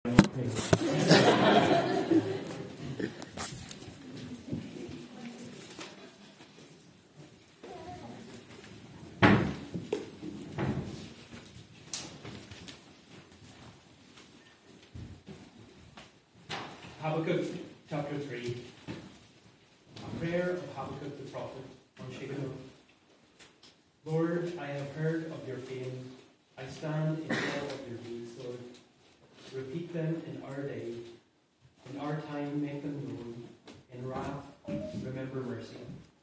Habakkuk chapter 3. A prayer of Habakkuk the prophet on Shiloh. Lord, I have heard of your fame. I stand in awe of your deeds, Lord. Repeat them in our day. In our time, make them known. In wrath, remember mercy.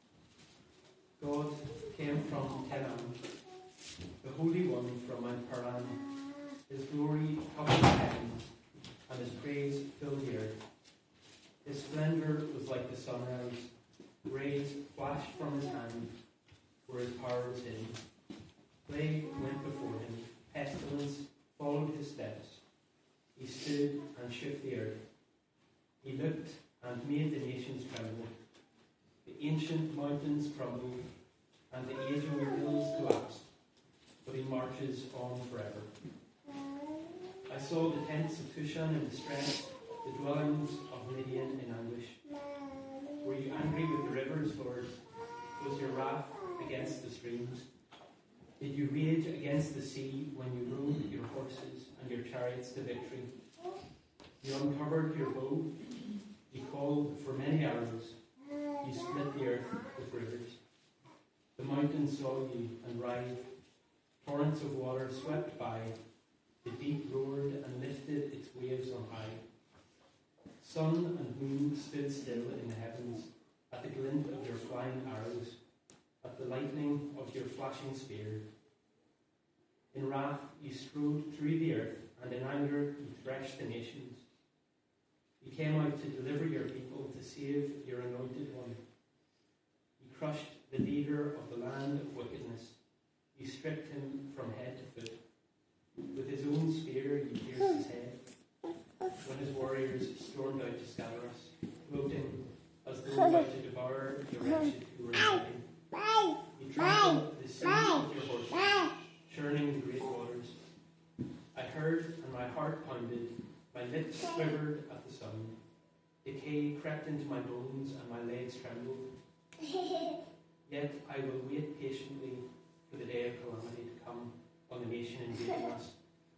God came from Teman, the Holy One from Mount Paran. His glory covered the heavens, and his praise filled the earth. His splendor was like the sunrise. Rays flashed from his hand, where his power was hidden. Plague went before him. Pestilence followed his steps. He stood and shook the earth. He looked and made the nations tremble. The ancient mountains crumbled, and the age-old hills collapsed. But he marches on forever. I saw the tents of Cushan in distress, the dwellings of Midian in anguish. Were you angry with the rivers, Lord? Was your wrath against the streams? Did you rage against the sea when you rode your horses and your chariots to victory? You uncovered your bow. You called for many arrows. You split the earth with rivers. The mountains saw you and writhed. Torrents of water swept by. The deep roared and lifted its waves on high. Sun and moon stood still in the heavens at the glint of your flying arrows, at the lightning of your flashing spear. In wrath you strode through the earth, and in anger you threshed the nations. You came out to deliver your people, to save your anointed one. You crushed the leader of the land of wickedness. You stripped him from head to foot. With his own spear you pierced his head. When his warriors stormed out to scatter us, gloating as though about to devour the wretched who were dying. You trampled the sea with your horses, churning the great waters. I heard, and my heart pounded. My lips quivered at the sound. Decay crept into my bones, and my legs trembled. Yet I will wait patiently for the day of calamity to come on the nation invading us.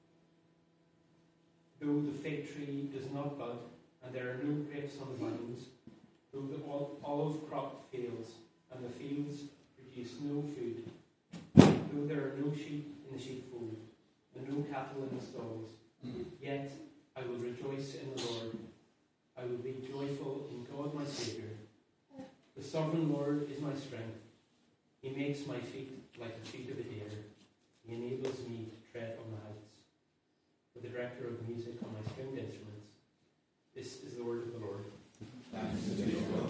Though the fig tree does not bud, and there are no grapes on the vines, though the olive crop fails, and the fields produce no food, though there are no sheep in the sheepfold, and no cattle in the stalls, yet I will rejoice in the Lord. I will be joyful in God my Saviour. The sovereign Lord is my strength. He makes my feet like the feet of a deer. He enables me to tread on the heights. For the director of music on my stringed instruments, this is the word of the Lord. Thanks be to God.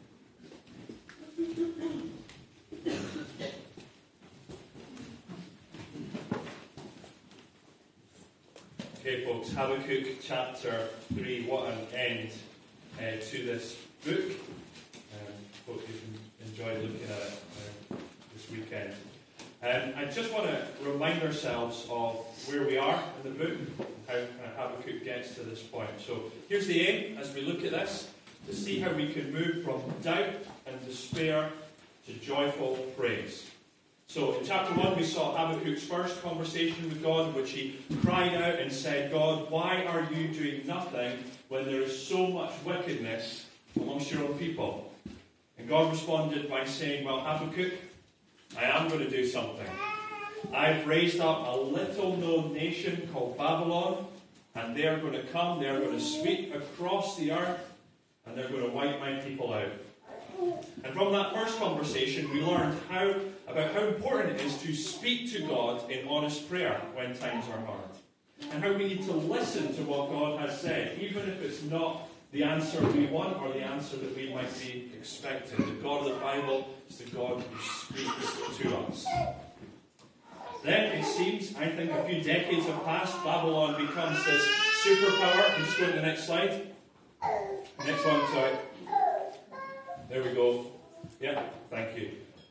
Okay, folks, Habakkuk chapter 3. What an end to this book. Hope you've enjoyed looking at it this weekend. I just want to remind ourselves of where we are in the book, how Habakkuk gets to this point. So here's the aim as we look at this, to see how we can move from doubt and despair to joyful praise. So in chapter 1 we saw Habakkuk's first conversation with God, in which he cried out and said, God, why are you doing nothing when there is so much wickedness amongst your own people? And God responded by saying, well, Habakkuk, I am going to do something. I've raised up a little-known nation called Babylon, and they're going to come, they're going to sweep across the earth, and they're going to wipe my people out. And from that first conversation, we learned about how important it is to speak to God in honest prayer when times are hard. And how we need to listen to what God has said, even if it's not the answer we want or the answer that we might be expecting. The God of the Bible is the God who speaks to us. Then it seems, I think a few decades have passed, Babylon becomes this superpower. Can you just go to the next slide? Next one, sorry. There we go. Yeah, thank you.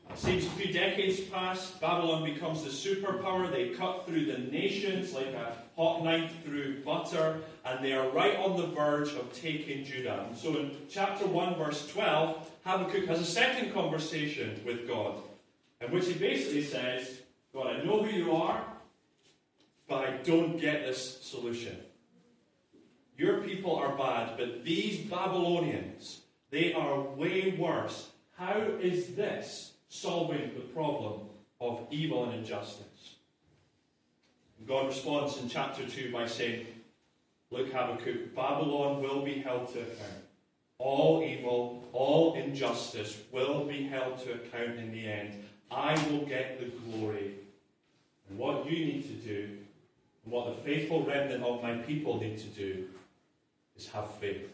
It seems a few decades pass, Babylon becomes the superpower. They cut through the nations like a hot knife through butter, and they are right on the verge of taking Judah. And so in chapter 1, verse 12, Habakkuk has a second conversation with God, in which he basically says, God, I know who you are, but I don't get this solution. Your people are bad, but these Babylonians, they are way worse. How is this solving the problem of evil and injustice? And God responds in chapter 2 by saying, look, Habakkuk, Babylon will be held to account. All evil, all injustice will be held to account in the end. I will get the glory. And what you need to do, and what the faithful remnant of my people need to do, is have faith.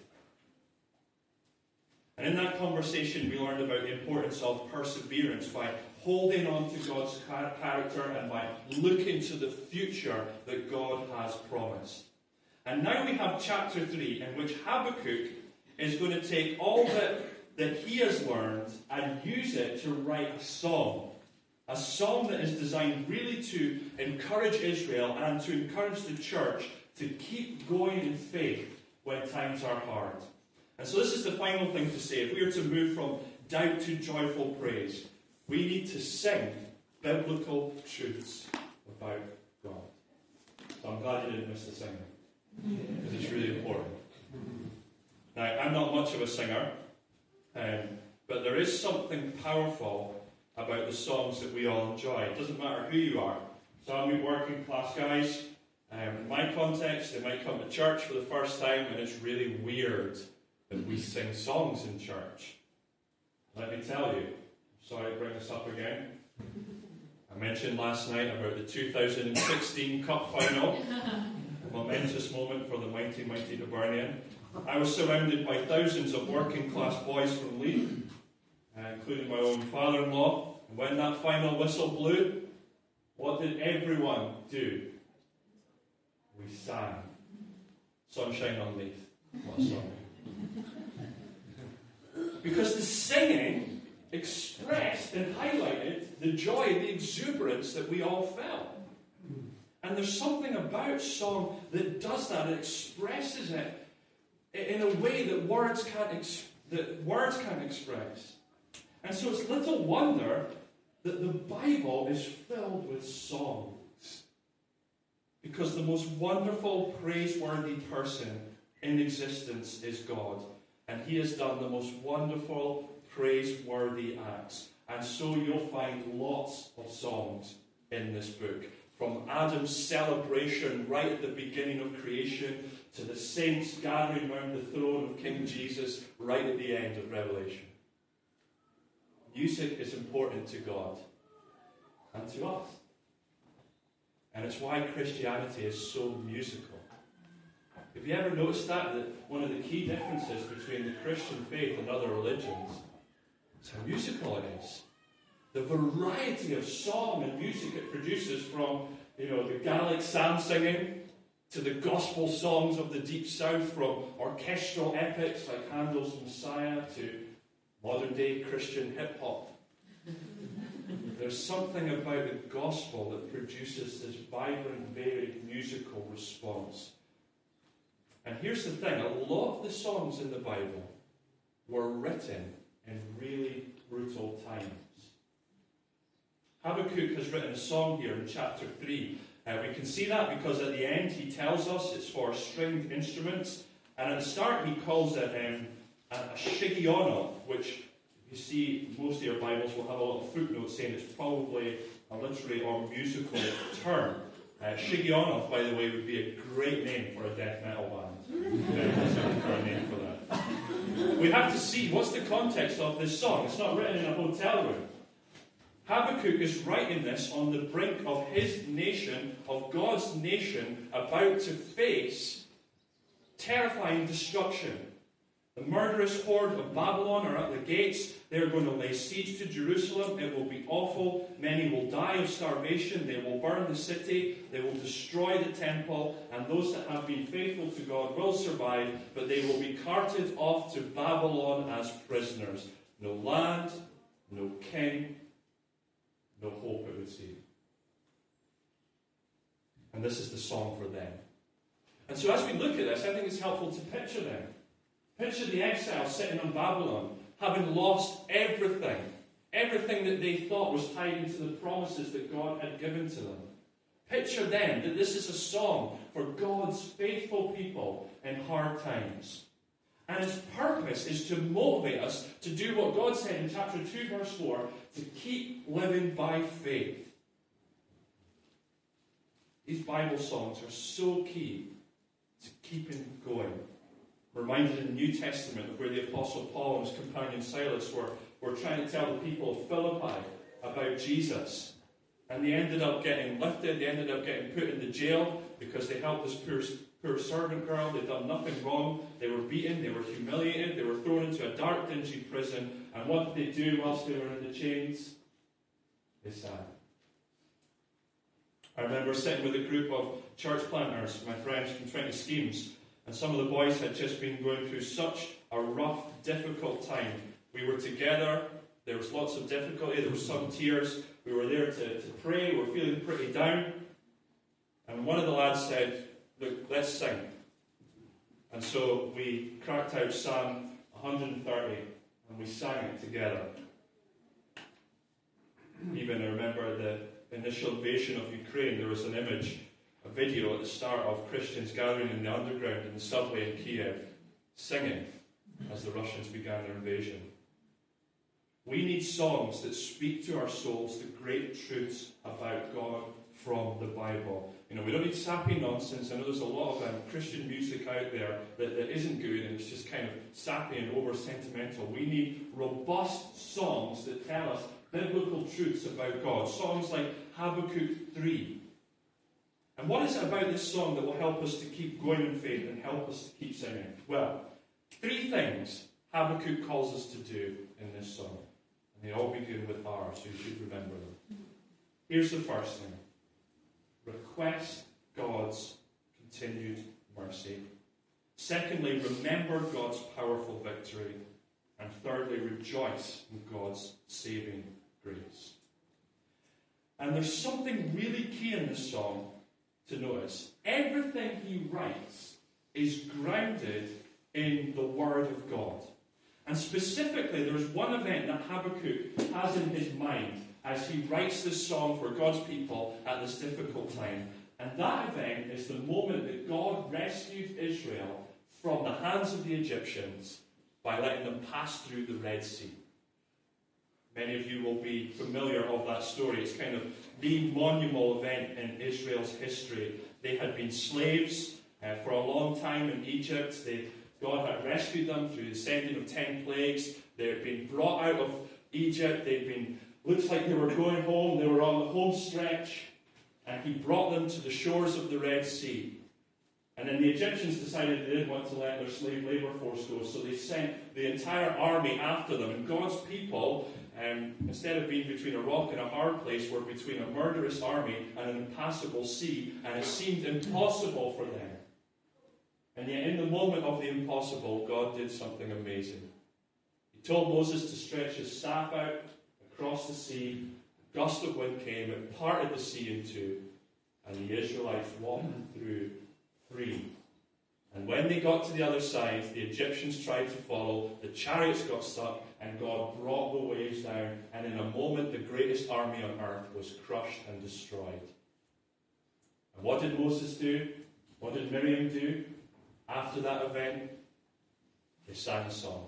And in that conversation, we learned about the importance of perseverance by holding on to God's character and by looking to the future that God has promised. And now we have chapter 3, in which Habakkuk is going to take all that he has learned and use it to write a song. A song that is designed really to encourage Israel and to encourage the church to keep going in faith when times are hard. And so this is the final thing to say. If we are to move from doubt to joyful praise, we need to sing biblical truths about God. So I'm glad you didn't miss the singing, because it's really important. Now, I'm not much of a singer, but there is something powerful about the songs that we all enjoy. It doesn't matter who you are. Some of you working class guys, in my context, they might come to church for the first time and it's really weird that we sing songs in church. Let me tell you, sorry to bring this up again. I mentioned last night about the 2016 Cup Final, a momentous moment for the mighty, mighty Hibernian. I was surrounded by thousands of working class boys from Leith, including my own father-in-law. And when that final whistle blew, what did everyone do? We sang Sunshine on Leith. What a song. Because the singing expressed and highlighted the joy and the exuberance that we all felt. And there's something about song that does that. It expresses it in a way that words can't express. And so it's little wonder that the Bible is filled with songs. Because the most wonderful, praiseworthy person in existence is God. And He has done the most wonderful, praiseworthy acts. And so you'll find lots of songs in this book. From Adam's celebration right at the beginning of creation to the saints gathering around the throne of King Jesus right at the end of Revelation. Music is important to God and to us. And it's why Christianity is so musical. Have you ever noticed that one of the key differences between the Christian faith and other religions is how musical it is? The variety of song and music it produces, from the Gaelic psalm singing to the gospel songs of the Deep South, from orchestral epics like Handel's Messiah to modern-day Christian hip-hop. There's something about the gospel that produces this vibrant, varied musical response. And here's the thing, a lot of the songs in the Bible were written in really brutal times. Habakkuk has written a song here in chapter 3. We can see that because at the end he tells us it's for stringed instruments. And at the start he calls it a shigionoth, which you see most of your Bibles will have a little footnote saying it's probably a literary or musical term. Shigionoth, by the way, would be a great name for a death metal band. That's a name for that. We have to see what's the context of this song. It's not written in a hotel room. Habakkuk is writing this on the brink of his nation, of God's nation, about to face terrifying destruction. The murderous horde of Babylon are at the gates. They're going to lay siege to Jerusalem. It will be awful. Many will die of starvation. They will burn the city. They will destroy the temple. And those that have been faithful to God will survive, but they will be carted off to Babylon as prisoners. No land, no king, no hope, it would seem. And this is the song for them. And so as we look at this, I think it's helpful to picture them. Picture the exiles sitting on Babylon, having lost everything that they thought was tied into the promises that God had given to them. Picture them that this is a song for God's faithful people in hard times. And its purpose is to motivate us to do what God said in chapter 2, verse 4, to keep living by faith. These Bible songs are so key to keeping going. We're reminded in the New Testament of where the Apostle Paul and his companion Silas were trying to tell the people of Philippi about Jesus. And they ended up getting lifted, they ended up getting put into jail because they helped this poor servant girl. They'd done nothing wrong. They were beaten, they were humiliated, they were thrown into a dark, dingy prison. And what did they do whilst they were in the chains? They sang. I remember sitting with a group of church planters, my friends from 20 Schemes, and some of the boys had just been going through such a rough, difficult time. We were together, there was lots of difficulty, there were some tears, we were there to pray, we were feeling pretty down. And one of the lads said, "Look, let's sing." And so we cracked out Psalm 130 and we sang it together. Even I remember the initial invasion of Ukraine, there was an image, a video at the start of Christians gathering in the underground in the subway in Kiev, singing as the Russians began their invasion. We need songs that speak to our souls the great truths about God from the Bible. You know, we don't need sappy nonsense. I know there's a lot of Christian music out there that isn't good and it's just kind of sappy and over-sentimental. We need robust songs that tell us biblical truths about God. Songs like Habakkuk 3. And what is it about this song that will help us to keep going in faith and help us to keep singing? Well, 3 things Habakkuk calls us to do in this song. And they all begin with R, so you should remember them. Here's the first thing. Request God's continued mercy. Secondly, remember God's powerful victory. And thirdly, rejoice in God's saving grace. And there's something really key in this song to notice. Everything he writes is grounded in the Word of God. And specifically, there's one event that Habakkuk has in his mind as he writes this song for God's people at this difficult time. And that event is the moment that God rescued Israel from the hands of the Egyptians by letting them pass through the Red Sea. Many of you will be familiar of that story. It's kind of the monumental event in Israel's history. They had been slaves for a long time in Egypt. God had rescued them through the sending of 10 plagues. They had been brought out of Egypt. Looks like they were going home. They were on the home stretch. And he brought them to the shores of the Red Sea. And then the Egyptians decided they didn't want to let their slave labor force go, so they sent the entire army after them. And God's people, instead of being between a rock and a hard place, were between a murderous army and an impassable sea, and it seemed impossible for them. And yet in the moment of the impossible, God did something amazing. He told Moses to stretch his staff out across the sea. A gust of wind came, it parted the sea in two, and the Israelites walked through free. And when they got to the other side, the Egyptians tried to follow, the chariots got stuck, and God brought the waves down, and in a moment the greatest army on earth was crushed and destroyed. And what did Moses do? What did Miriam do after that event? They sang a song.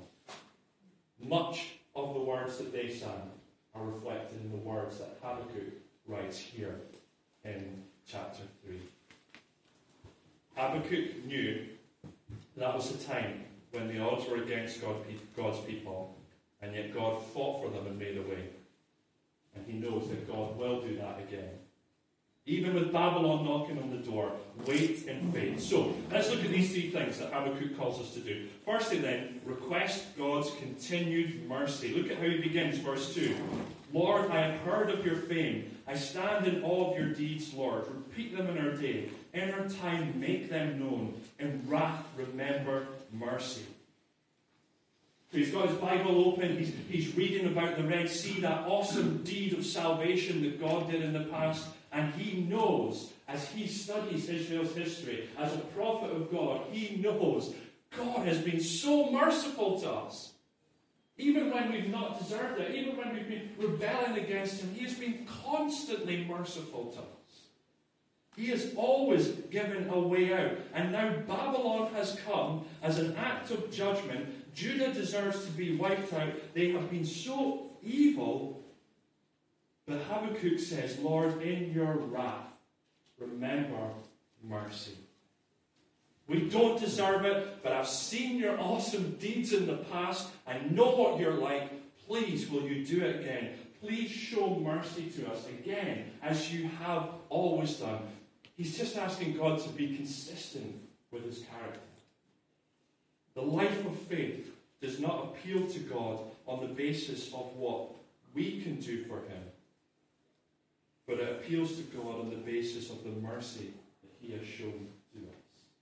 Much of the words that they sang are reflected in the words that Habakkuk writes here in chapter 3. Habakkuk knew that was the time when the odds were against God's people, and yet God fought for them and made a way. And he knows that God will do that again. Even with Babylon knocking on the door, wait in faith. So, let's look at these 3 things that Habakkuk calls us to do. Firstly then, request God's continued mercy. Look at how he begins, verse 2. Lord, I have heard of your fame. I stand in awe of your deeds, Lord. Repeat them in our day. In our time, make them known. In wrath, remember mercy. So he's got his Bible open, he's reading about the Red Sea, that awesome deed of salvation that God did in the past, and he knows, as he studies Israel's history, as a prophet of God, he knows God has been so merciful to us. Even when we've not deserved it, even when we've been rebelling against him, he has been constantly merciful to us. He has always given a way out. And now Babylon has come as an act of judgment. Judah deserves to be wiped out. They have been so evil. But Habakkuk says, Lord, in your wrath, remember mercy. We don't deserve it, but I've seen your awesome deeds in the past. I know what you're like. Please, will you do it again? Please show mercy to us again, as you have always done. He's just asking God to be consistent with his character. The life of faith does not appeal to God on the basis of what we can do for him, but it appeals to God on the basis of the mercy that he has shown to us.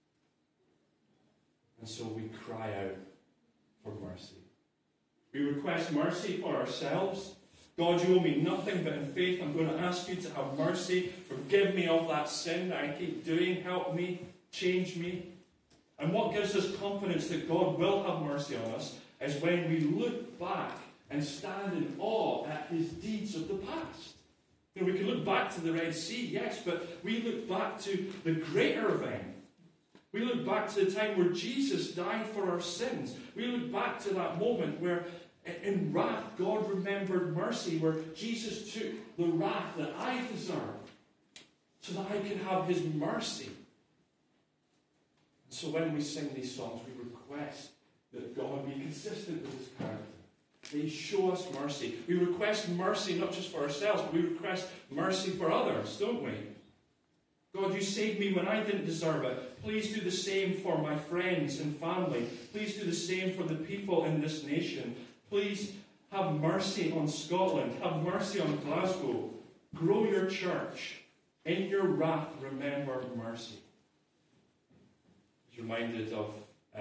And so we cry out for mercy. We request mercy for ourselves. God, you owe me nothing, but in faith I'm going to ask you to have mercy. Forgive me of that sin that I keep doing. Help me. Change me. And what gives us confidence that God will have mercy on us is when we look back and stand in awe at his deeds of the past. You know, we can look back to the Red Sea, yes, but we look back to the greater event. We look back to the time where Jesus died for our sins. We look back to that moment where in wrath God remembered mercy, where Jesus took the wrath that I deserve so that I can have his mercy. And so when we sing these songs, we request that God be consistent with his character. That he show us mercy. We request mercy not just for ourselves, but we request mercy for others, don't we? God, you saved me when I didn't deserve it. Please do the same for my friends and family. Please do the same for the people in this nation. Please have mercy on Scotland. Have mercy on Glasgow. Grow your church. In your wrath, remember mercy. I was reminded of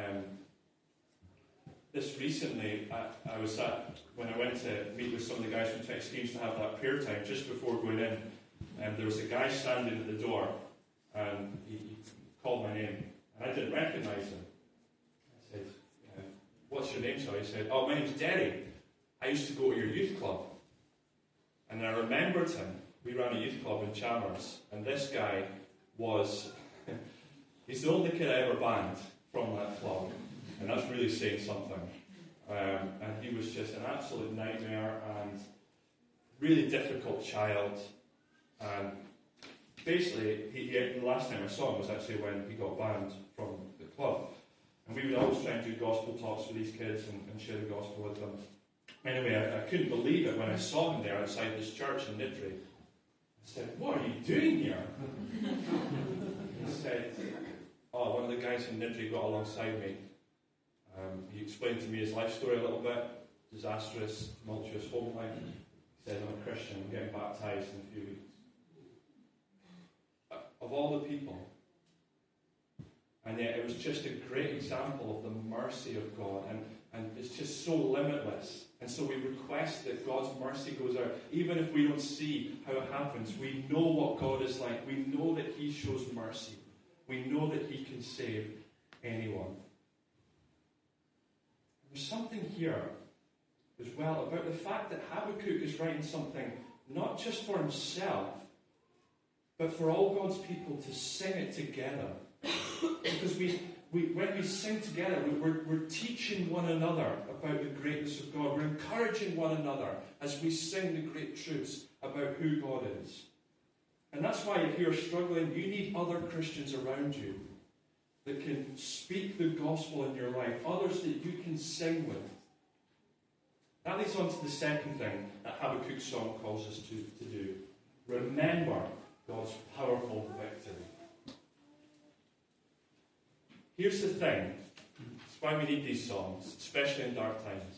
this recently. I was when I went to meet with some of the guys from Tech Schemes to have that prayer time just before going in. There was a guy standing at the door, and he called my name, and I didn't recognise him. I said, what's your name, sir? He said, oh, my name's Derry. I used to go to your youth club. And I remembered him. We ran a youth club in Chalmers, and this guy was, he's the only kid I ever banned from that club, and that's really saying something. And he was just an absolute nightmare, and really difficult child. And basically, the last time I saw him was actually when he got banned from the club. And we would always try and do gospel talks with these kids and share the gospel with them. Anyway, I couldn't believe it when I saw him there outside this church in Niddrie. I said, what are you doing here? He said, oh, one of the guys in Niddrie got alongside me. He explained to me his life story a little bit. Disastrous, tumultuous home life. He said, I'm a Christian, I'm getting baptised in a few weeks. Of all the people. And yet it was just a great example of the mercy of God. And it's just so limitless. And so we request that God's mercy goes out. Even if we don't see how it happens, we know what God is like. We know that he shows mercy. We know that he can save anyone. There's something here as well about the fact that Habakkuk is writing something not just for himself, but for all God's people to sing it together. Because when we sing together, we're teaching one another about the greatness of God. We're encouraging one another as we sing the great truths about who God is. And that's why if you're struggling, you need other Christians around you that can speak the gospel in your life, others that you can sing with. That leads on to the second thing that Habakkuk's song calls us to do. Remember God's powerful victory. Here's the thing. It's why we need these songs, especially in dark times.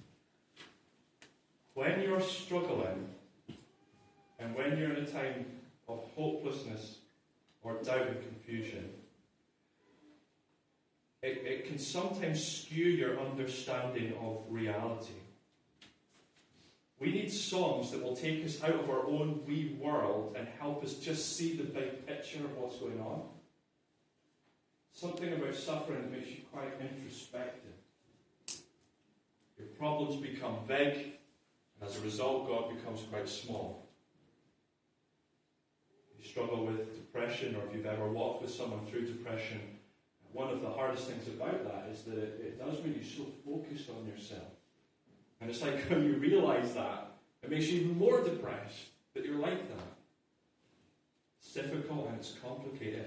When you're struggling, and when you're in a time of hopelessness or doubt and confusion, it can sometimes skew your understanding of reality. We need songs that will take us out of our own wee world and help us just see the big picture of what's going on. Something about suffering that makes you quite introspective. Your problems become big, and as a result, God becomes quite small. If you struggle with depression, or if you've ever walked with someone through depression, one of the hardest things about that is that it does make you so focused on yourself. And it's like when you realise that, it makes you even more depressed that you're like that. It's difficult and it's complicated.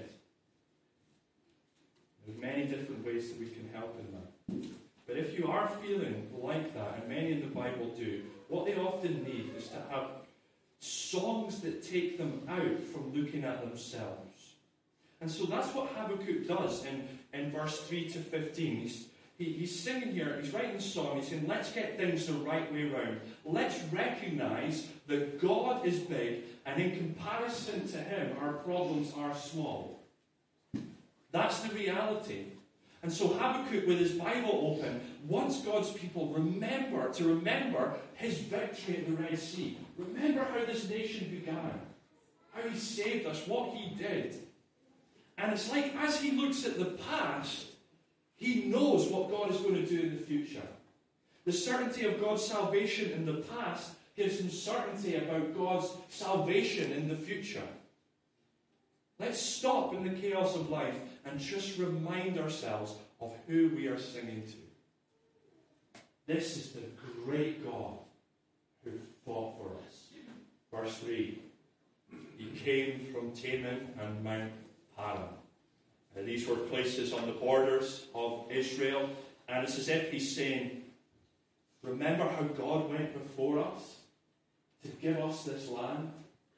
There's many different ways that we can help in that. But if you are feeling like that, and many in the Bible do, what they often need is to have songs that take them out from looking at themselves. And so that's what Habakkuk does in verse 3 to 15. He's singing here, he's writing a song, he's saying, let's get things the right way round. Let's recognise that God is big, and in comparison to him, our problems are small. That's the reality. And so Habakkuk, with his Bible open, wants God's people to remember his victory at the Red Sea. Remember how this nation began, how he saved us, what he did. And it's like, as he looks at the past, he knows what God is going to do in the future. The certainty of God's salvation in the past gives him certainty about God's salvation in the future. Let's stop in the chaos of life and just remind ourselves of who we are singing to. This is the great God who fought for us. Verse 3. He came from Teman and Mount Paran. These were places on the borders of Israel. And it's as if he's saying, remember how God went before us to give us this land?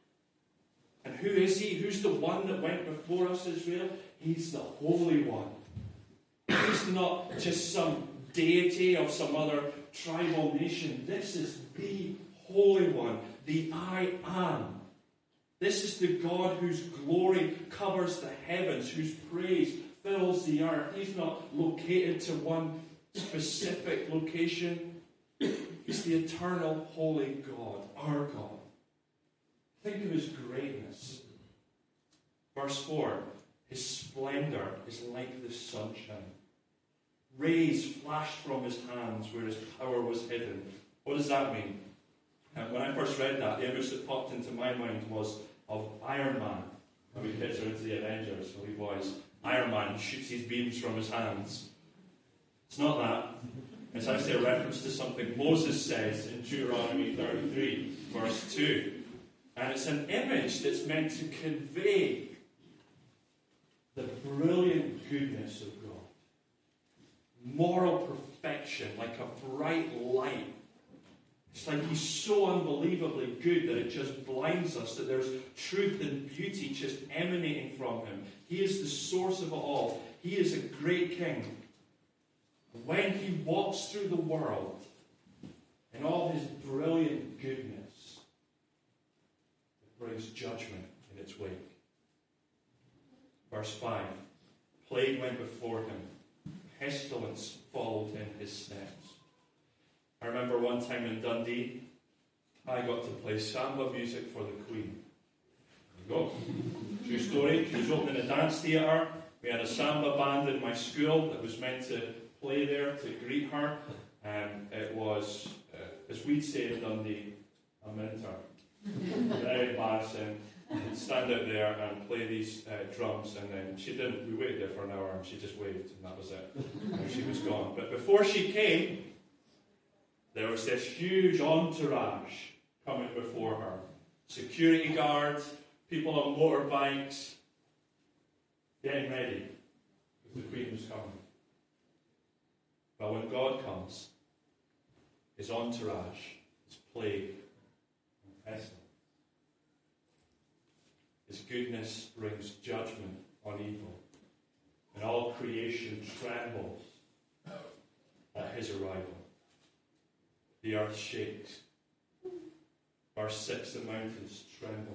And who is he? Who's the one that went before us, Israel? He's the Holy One. He's not just some deity of some other tribal nation. This is the Holy One, the I Am. This is the God whose glory covers the heavens, whose praise fills the earth. He's not located to one specific location. He's the eternal, holy God, our God. Think of his greatness. Verse 4, his splendour is like the sunshine. Rays flashed from his hands where his power was hidden. What does that mean? When I first read that, the image that popped into my mind was of Iron Man. When we kids are into the Avengers, so he was. Iron Man shoots his beams from his hands. It's not that. It's actually a reference to something Moses says in Deuteronomy 33, verse 2. And it's an image that's meant to convey the brilliant goodness of God. Moral perfection, like a bright light. It's like he's so unbelievably good that it just blinds us, that there's truth and beauty just emanating from him. He is the source of it all. He is a great king. When he walks through the world in all his brilliant goodness, it brings judgment in its wake. Verse 5, plague went before him, pestilence followed in his steps. I remember one time in Dundee, I got to play samba music for the Queen. There you go. True story. She was opening a dance theatre. We had a samba band in my school that was meant to play there to greet her. It was, as we'd say in Dundee, a minter. Very embarrassing. I'd stand out there and play these drums, and then we waited there for an hour and she just waved, and that was it. And she was gone. But before she came, there was this huge entourage coming before her. Security guards, people on motorbikes, getting ready, because the Queen was coming. But when God comes, his entourage is plague and pestilence. His goodness brings judgment on evil, and all creation trembles at his arrival. The earth shakes. Verse 6, the mountains tremble.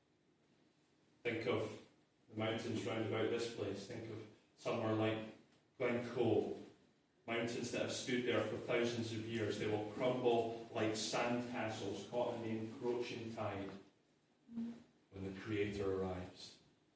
Think of the mountains round about this place. Think of somewhere like Glencoe, mountains that have stood there for thousands of years, they will crumble like sandcastles caught in the encroaching tide when the Creator arrives.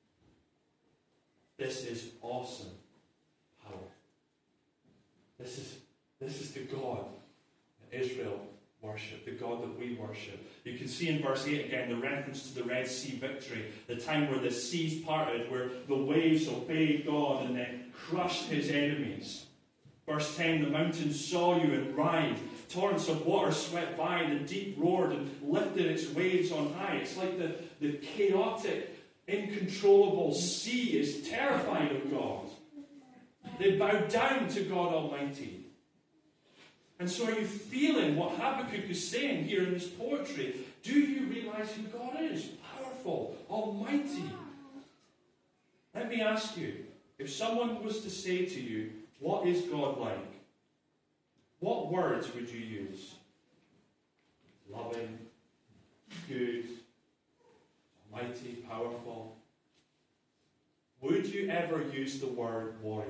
This is awesome power. This is the God that Israel worship, the God that we worship. You can see in verse 8 again the reference to the Red Sea victory, the time where the seas parted, where the waves obeyed God and then crushed his enemies. Verse 10, the mountains saw you and writhed. Torrents of water swept by, the deep roared and lifted its waves on high. It's like the chaotic, uncontrollable sea is terrified of God. They bow down to God Almighty. And so are you feeling what Habakkuk is saying here in this poetry? Do you realize who God is? Powerful, almighty. Let me ask you, if someone was to say to you, what is God like? What words would you use? Loving, good, almighty, powerful. Would you ever use the word warrior?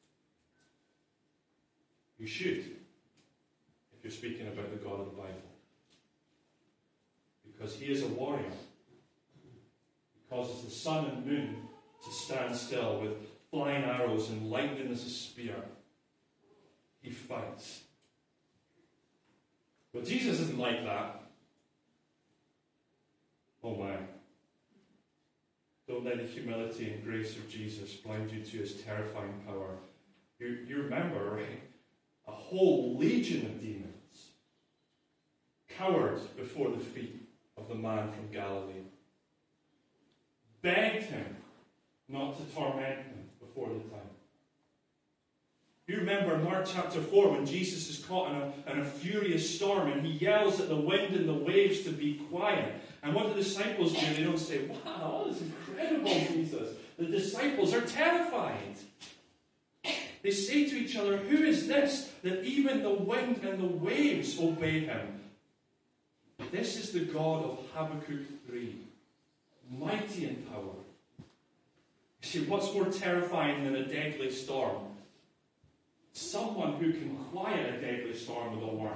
You should, if you're speaking about the God of the Bible. Because he is a warrior. He causes the sun and moon to stand still with flying arrows and lightning as a spear. He fights. But Jesus isn't like that. Oh my. Don't let the humility and grace of Jesus blind you to his terrifying power. You remember, right? A whole legion of demons cowered before the feet of the man from Galilee. Begged him not to torment him before the time. You remember Mark chapter 4 when Jesus is caught in a furious storm and he yells at the wind and the waves to be quiet. And what do the disciples do? They don't say, wow, this is incredible, Jesus. The disciples are terrified. They say to each other, who is this that even the wind and the waves obey him? This is the God of Habakkuk 3, mighty in power. You see, what's more terrifying than a deadly storm? Someone who can quiet a deadly storm with a word.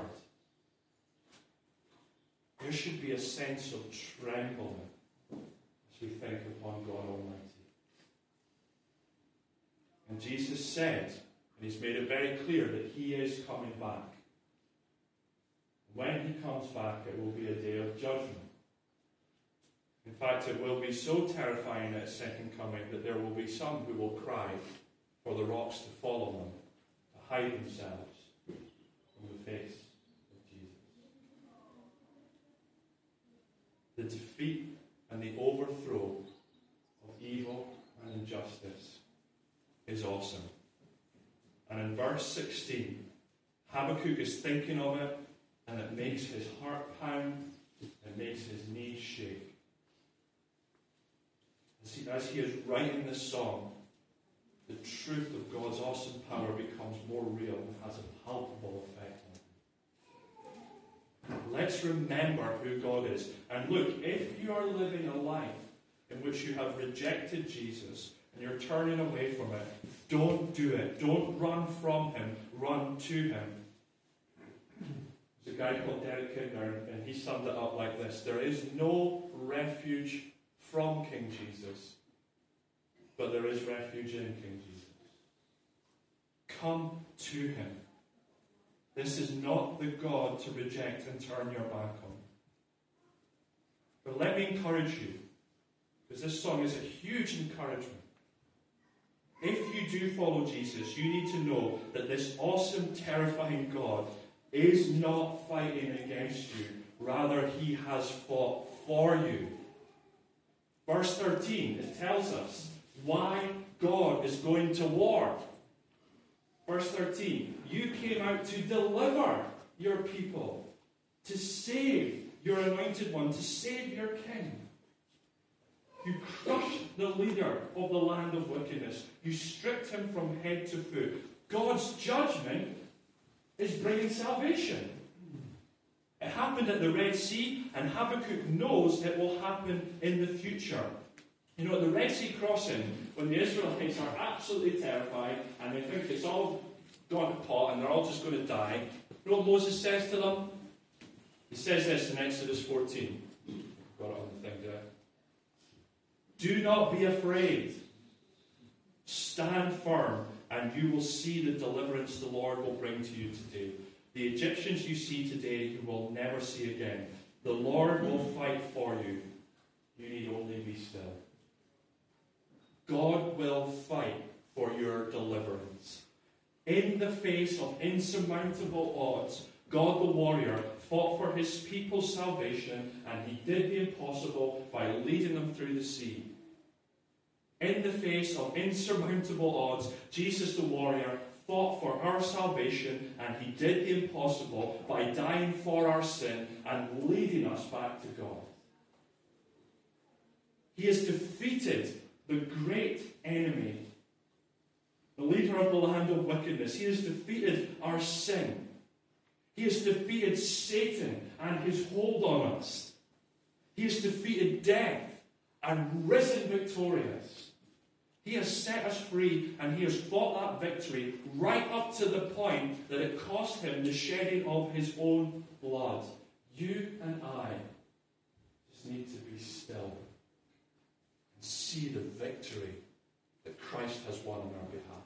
There should be a sense of trembling as we think upon God Almighty. And Jesus said, and he's made it very clear, that he is coming back. When he comes back, it will be a day of judgment. In fact, it will be so terrifying at his second coming that there will be some who will cry for the rocks to fall on them, to hide themselves from the face of Jesus. The defeat and the overthrow of evil and injustice is awesome. And in verse 16, Habakkuk is thinking of it, and it makes his heart pound, it makes his knees shake. As he is writing this song, the truth of God's awesome power becomes more real and has a palpable effect on him. Let's remember who God is. And look, if you are living a life in which you have rejected Jesus and you're turning away from it, don't do it. Don't run from him. Run to him. There's a guy called Derek Kidner, and he summed it up like this. There is no refuge from King Jesus, but there is refuge in King Jesus. Come to him. This is not the God to reject and turn your back on. But let me encourage you, because this song is a huge encouragement. If you do follow Jesus, you need to know that this awesome, terrifying God is not fighting against you. Rather, he has fought for you. Verse 13, it tells us why God is going to war. Verse 13, you came out to deliver your people, to save your anointed one, to save your king. You crushed the leader of the land of wickedness. You stripped him from head to foot. God's judgment is bringing salvation. It happened at the Red Sea, and Habakkuk knows it will happen in the future. You know, at the Red Sea crossing, when the Israelites are absolutely terrified and they think it's all gone to pot and they're all just going to die, you know what Moses says to them? He says this in Exodus 14. Got it on the thing there. Do not be afraid. Stand firm, and you will see the deliverance the Lord will bring to you today. The Egyptians you see today, you will never see again. The Lord will fight for you. You need only be still. God will fight for your deliverance. In the face of insurmountable odds, God the warrior fought for his people's salvation, and he did the impossible by leading them through the sea. In the face of insurmountable odds, Jesus the warrior fought for our salvation, and he did the impossible by dying for our sin and leading us back to God. He has defeated the great enemy, the leader of the land of wickedness. He has defeated our sin. He has defeated Satan and his hold on us. He has defeated death and risen victorious. He has set us free, and he has fought that victory right up to the point that it cost him the shedding of his own blood. You and I just need to be still and see the victory that Christ has won on our behalf.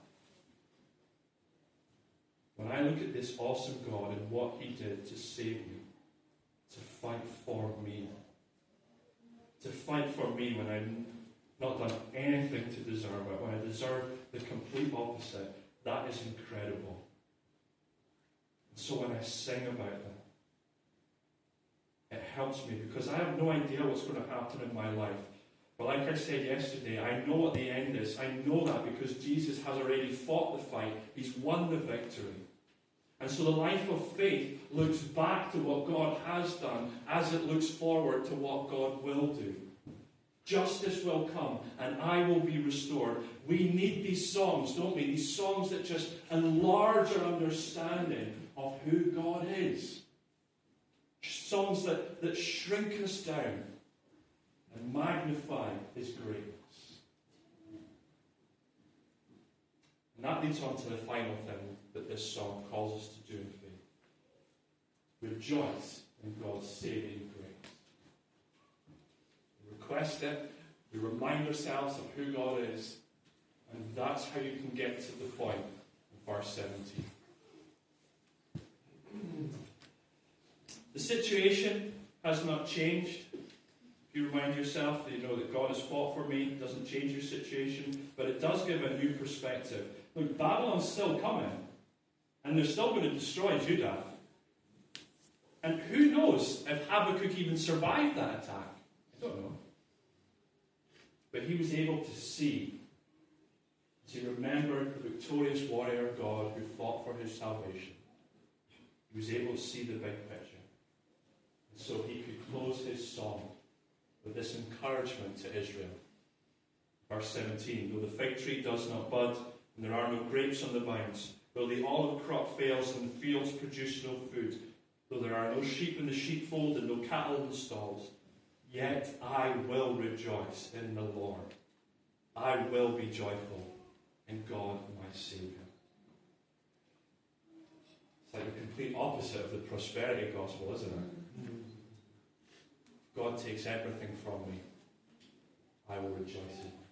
When I look at this awesome God and what he did to save me, to fight for me when I'm not done anything to deserve it, when I deserve the complete opposite, that is incredible. And so when I sing about that, it helps me because I have no idea what's going to happen in my life. But like I said yesterday, I know what the end is. I know that because Jesus has already fought the fight. He's won the victory. And so the life of faith looks back to what God has done as it looks forward to what God will do. Justice will come and I will be restored. We need these songs, don't we? These songs that just enlarge our understanding of who God is. Songs that shrink us down and magnify his greatness. And that leads on to the final thing that this song calls us to do in faith. Rejoice in God's saving grace. We request it, we remind ourselves of who God is, and that's how you can get to the point of verse 17. The situation has not changed. If you remind yourself that you know that God has fought for me, it doesn't change your situation, but it does give a new perspective. Look, Babylon's still coming, and they're still going to destroy Judah. And who knows if Habakkuk even survived that attack? I don't know. But he was able to see, as he remembered the victorious warrior God who fought for his salvation. He was able to see the big picture. And so he could close his song with this encouragement to Israel. Verse 17, though the fig tree does not bud, and there are no grapes on the vines, though the olive crop fails and the fields produce no food, though there are no sheep in the sheepfold and no cattle in the stalls, yet I will rejoice in the Lord. I will be joyful in God my Saviour. It's like the complete opposite of the prosperity gospel, isn't it? God takes everything from me. I will rejoice in him.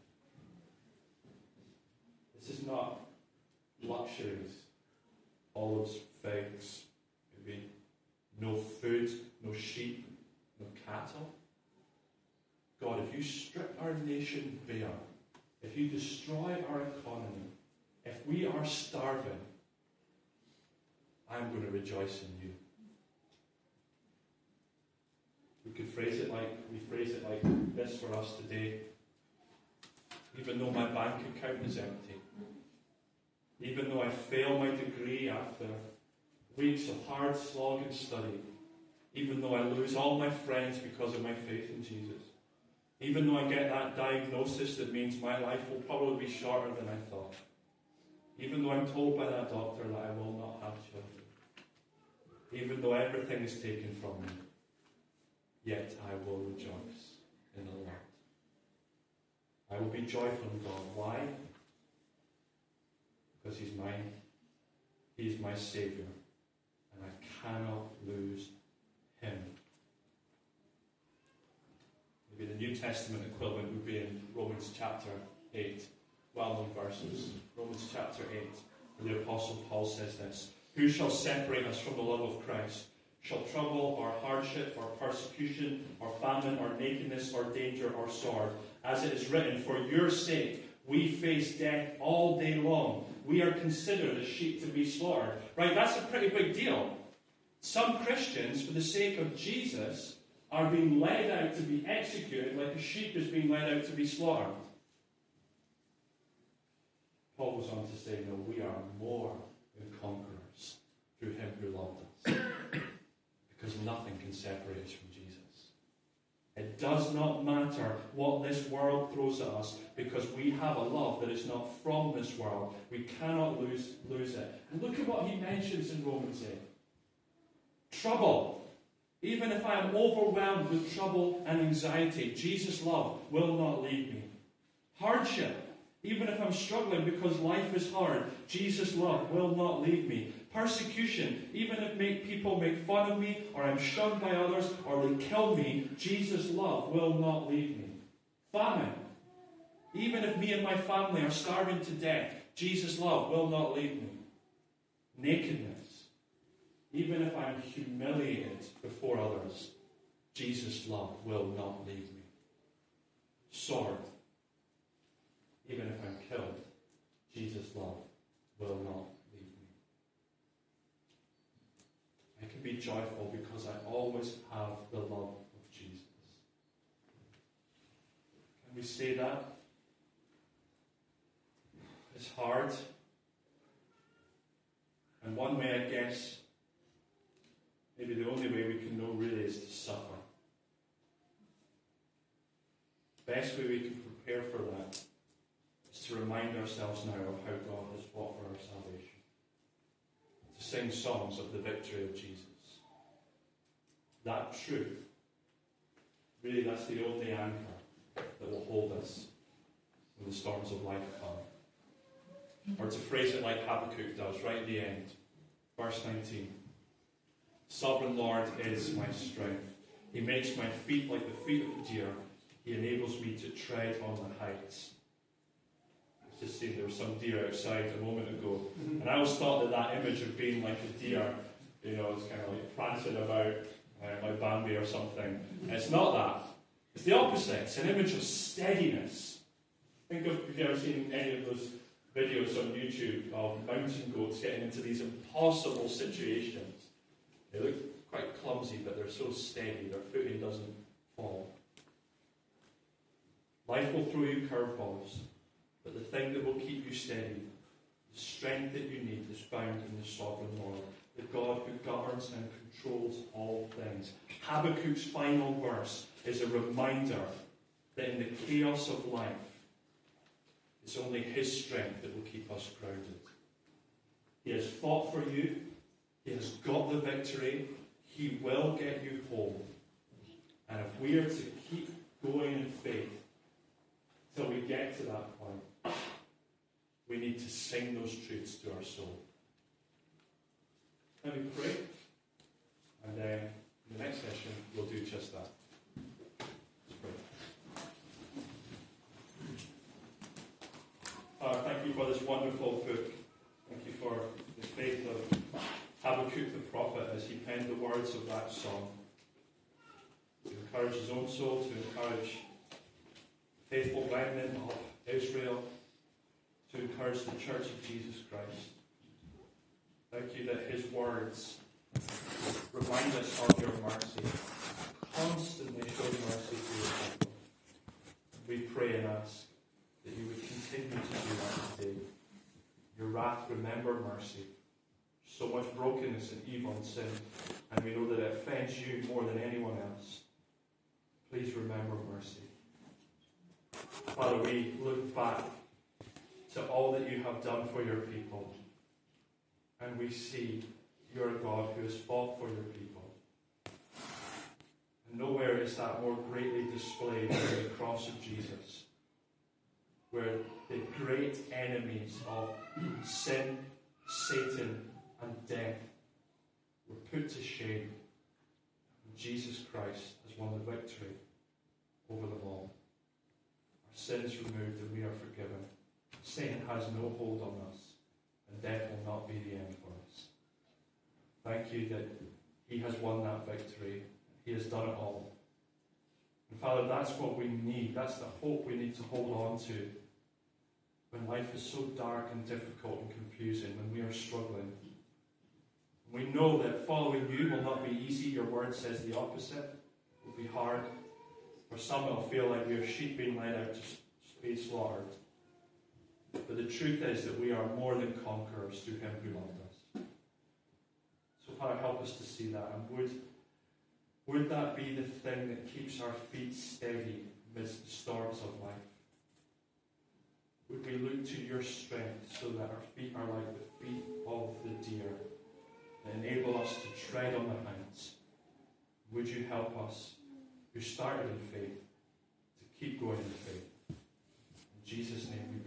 This is not luxuries, olives, figs, maybe no food, no sheep, no cattle. God, if you strip our nation bare, if you destroy our economy, if we are starving, I'm going to rejoice in you. We could phrase it like this for us today. Even though my bank account is empty, even though I fail my degree after weeks of hard slog and study, even though I lose all my friends because of my faith in Jesus, even though I get that diagnosis that means my life will probably be shorter than I thought, even though I'm told by that doctor that I will not have children, even though everything is taken from me, yet I will rejoice in the Lord. I will be joyful in God. Why? Because He's mine. He is my Saviour. And I cannot lose Him. Maybe the New Testament equivalent would be in Romans chapter 8. Well-known verses. Romans chapter 8. Where the Apostle Paul says this. Who shall separate us from the love of Christ? Shall trouble, or hardship, or persecution, or famine, or nakedness, or danger, or sword? As it is written, for your sake we face death all day long. We are considered as sheep to be slaughtered. Right, that's a pretty big deal. Some Christians, for the sake of Jesus, are being led out to be executed like a sheep is being led out to be slaughtered. Paul goes on to say, no, we are more than conquerors through Him who loved us. Because nothing can separate us from Jesus. It does not matter what this world throws at us, because we have a love that is not from this world. We cannot lose it. And look at what he mentions in Romans 8. Trouble. Even if I am overwhelmed with trouble and anxiety, Jesus' love will not leave me. Hardship. Even if I'm struggling because life is hard, Jesus' love will not leave me. Persecution. Even if people make fun of me, or I'm shunned by others, or they kill me, Jesus' love will not leave me. Famine. Even if me and my family are starving to death, Jesus' love will not leave me. Nakedness. Even if I'm humiliated before others, Jesus' love will not leave me. Sword. Even if I'm killed, Jesus' love will not leave me. I can be joyful because I always have the love of Jesus. Can we say that? It's hard. And one way, I guess, maybe the only way we can know really is to suffer. The best way we can prepare for that is to remind ourselves now of how God has fought for our salvation. To sing songs of the victory of Jesus. That truth, really that's the only anchor that will hold us when the storms of life come. Or to phrase it like Habakkuk does, right at the end, verse 19. Sovereign Lord is my strength. He makes my feet like the feet of a deer. He enables me to tread on the heights. I was just seeing there was some deer outside a moment ago, and I always thought that image of being like a deer, it's kind of like prancing about like Bambi or something. And it's not that. It's the opposite. It's an image of steadiness. Think of, if you've ever seen any of those videos on YouTube of mountain goats getting into these impossible situations. They look quite clumsy, but they're so steady, their footing doesn't fall. Life will throw you curveballs, but the thing that will keep you steady, the strength that you need, is found in the sovereign Lord, the God who governs and controls all things. Habakkuk's final verse is a reminder that in the chaos of life, it's only His strength that will keep us grounded. He has fought for you. He has got the victory. He will get you home. And if we are to keep going in faith till we get to that point, we need to sing those truths to our soul. Let me pray. And then in the next session, we'll do just that. Let's pray. Father, thank you for this wonderful book. Thank you for the faith of Habakkuk the prophet as he penned the words of that song to encourage his own soul, to encourage the faithful remnant of Israel, to encourage the Church of Jesus Christ. Thank you that his words remind us of your mercy, constantly showing mercy to your people. We pray and ask that you would continue to do that today. Your wrath, remember mercy. So much brokenness and evil and sin, and we know that it offends you more than anyone else. Please remember mercy. Father, we look back to all that you have done for your people, and we see you're a God who has fought for your people. And nowhere is that more greatly displayed than the cross of Jesus. where the great enemies of sin, Satan, and death were put to shame. And Jesus Christ has won the victory over them all. Our sins removed and we are forgiven. Satan has no hold on us, and death will not be the end for us. Thank you that he has won that victory. He has done it all. And Father, that's what we need. That's the hope we need to hold on to when life is so dark and difficult and confusing, when we are struggling. We know that following you will not be easy. Your word says the opposite. It will be hard. For some it will feel like we are sheep being led out to be slaughtered. But the truth is that we are more than conquerors through him who loved us. So Father, help us to see that. And would that be the thing that keeps our feet steady amidst the storms of life? Would we look to your strength so that our feet are like the feet of the deer that enable us to tread on the hounds? Would you help us, who started in faith, to keep going in faith? In Jesus' name we